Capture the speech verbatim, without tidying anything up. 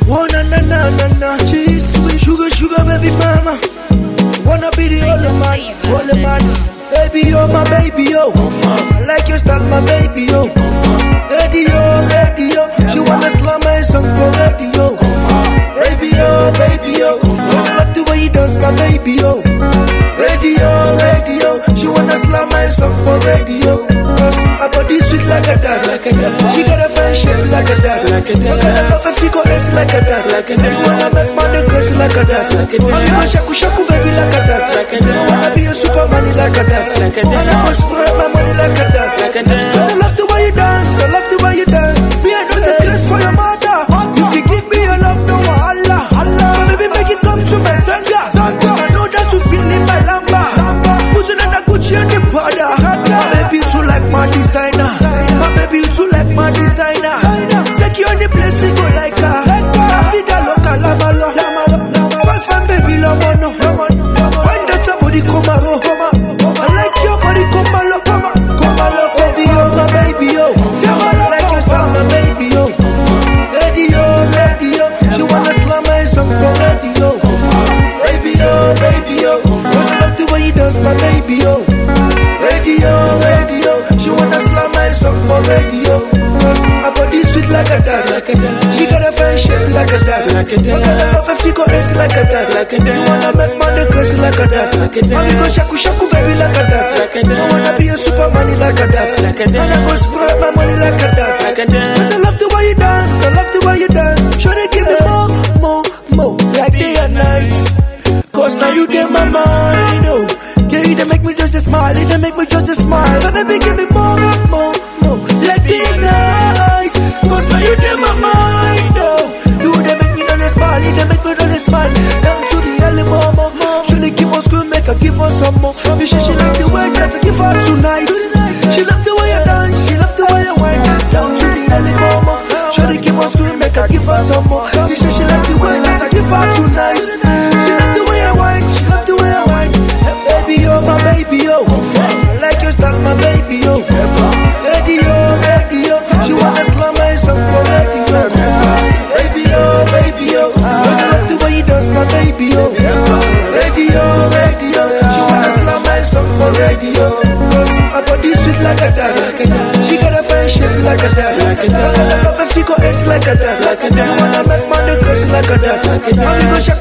Oh na na na na na, she's sweet, sugar sugar baby mama. Wanna be the only man, only man. Baby yo, my baby yo. I like your style, my baby yo. Radio, radio, she wanna slam my song for radio. Baby yo, baby yo, I love the way you dance, my baby yo. Radio, radio, she wanna slam my song for radio. Cause her body sweet like a dad, like a dad. She got a fine shape like a dad, like a dad. I love her figure eight like a dad, like a dad. You wanna make money crazy like a dad, like a dad. You wanna shaku shaku baby like a dad, like a dad. You wanna be a superman like a dad, like a dad. Wanna go spread my money like a dad, like a dad. Cause I love the way you dance, I love the way you dance. Me I know the place for your mother. If you give me your love, no Allah, Allah. Baby make it come to my sanga, cause I know that you feel in my lamba. Put it on the Gucci and the Prada. My baby you too like my designer. My baby you too like my designer. Take you on the place you go like her. I feel the local lama lo. Fine fine baby lama no. When that somebody come aro, I like your body come alo, come alo. Baby yo, my baby yo. I like your style, my baby yo. Radio, radio, she wanna slam my song for radio. Baby yo, baby yo, cause I love the way you dance, my baby yo. Radio, radio, she wanna slam my song for radio. Cause her body sweet like a dad, like a dad. She got a fine shape like a dad, like a dad. I love her figure eight like a dad, like a dad. You wanna make money crazy like a dad, like a dad. Mommy go shaku shaku baby like a dad, like a dad. I wanna be a superman like a dad, like a dad. And I go spread my money like a dad, like a dad. Cause I love the way you dance, I love the way you dance. Should they give me more, more, more, like day and night? Cause now you get my mind, oh. Yeah, you they make me just a smile, you they make me just a smile. But baby, give me more, more, more, like day and night. Cause now you get my mind, oh. You they make me just a smile, you they make me just a smile. Down to the early mama, surely keep on screaming, make her give her some more. You say she like the way that I give her tonight. She love the way you dance, she love the way you whine. Down to the early mama, surely keep on screaming, make her give her some more. You say she like the way that I give her tonight. She love the way I whine, she love the way I whine. Baby yo, my baby yo, I like your style, my baby yo. Radio, radio, she wanna slam my song for radio. Baby yo, baby yo, cause I love the way you dance, my baby yo. Radio, radio, she wanna slam my song for radio. Cause her body sweet like a dad, she got a fine shape like a dad. I love her figure eight like a dad, like a dad. You wanna make money crazy like a dad, like a dad.